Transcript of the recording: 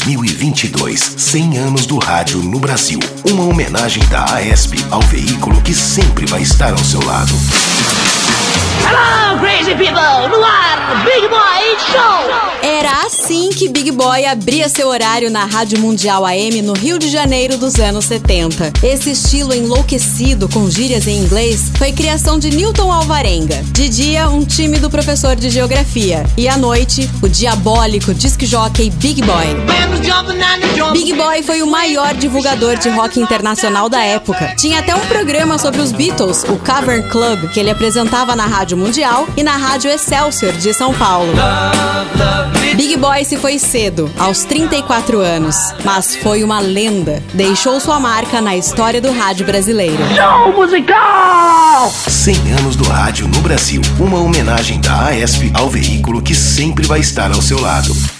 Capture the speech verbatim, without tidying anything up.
mil e vinte e dois, cem anos do rádio no Brasil. Uma homenagem da AESP ao veículo que sempre vai estar ao seu lado. Hello, crazy people! No ar, Big Boy Show! Era assim que Big Boy abria seu horário na Rádio Mundial A M no Rio de Janeiro dos anos setenta. Esse estilo enlouquecido com gírias em inglês foi criação de Newton Alvarenga. De dia, um tímido professor de geografia. E à noite, o diabólico disc jockey Big Boy. Big Boy foi o maior divulgador de rock internacional da época. Tinha até um programa sobre os Beatles, o Cavern Club, que ele apresentava na Rádio Mundial e na Rádio Excelsior de São Paulo. Big Boy se foi cedo, aos trinta e quatro anos, mas foi uma lenda. Deixou sua marca na história do rádio brasileiro. Show musical! cem anos do rádio no Brasil. Uma homenagem da AESP ao veículo que sempre vai estar ao seu lado.